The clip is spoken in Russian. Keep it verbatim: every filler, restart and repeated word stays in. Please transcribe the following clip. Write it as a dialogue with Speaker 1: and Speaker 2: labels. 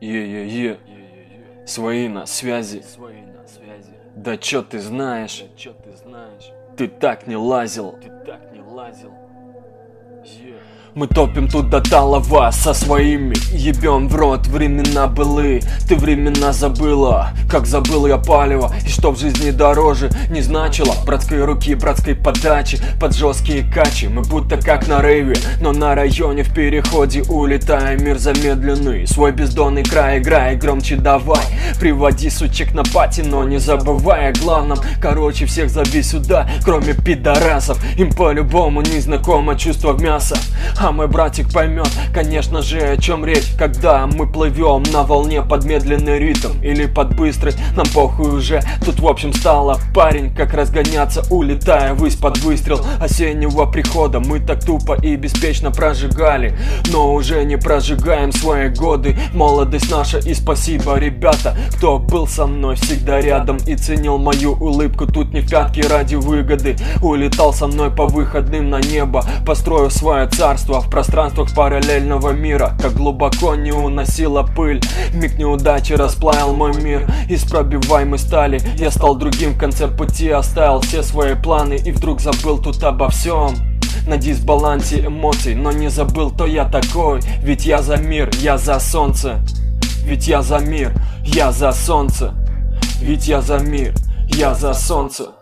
Speaker 1: Е-е-е, свои на связи. Да чё ты знаешь? Ты так не лазил. Мы топим тут до талого со своими, ебем в рот времена былые. Ты времена забыла, как забыл я палево. И что в жизни дороже не значило братской руки, братской подачи под жесткие качи. Мы будто как на рейве, но на районе в переходе улетаем. Мир замедленный, свой бездонный край играй громче давай. Приводи сучек на пати, но не забывай о главном. Короче, всех зови сюда, кроме пидорасов. Им по-любому не знакомо чувство мяса. А мой братик поймет, конечно же, о чем речь, когда мы плывем на волне под медленный ритм или под быстрый, нам похуй уже. Тут в общем стало парень, как разгоняться, улетая ввысь под выстрел осеннего прихода. Мы так тупо и беспечно прожигали, но уже не прожигаем свои годы. Молодость наша и спасибо, ребята, кто был со мной всегда рядом и ценил мою улыбку. Тут не в пятки ради выгоды, улетал со мной по выходным на небо, построил свое царство в пространствах параллельного мира. Как глубоко не уносила пыль, миг неудачи расплавил мой мир. Из пробиваемой стали я стал другим в конце пути, оставил все свои планы и вдруг забыл тут обо всем. На дисбалансе эмоций, но не забыл, кто я такой. Ведь я за мир, я за солнце. Ведь я за мир, я за солнце. Ведь я за мир, я за солнце.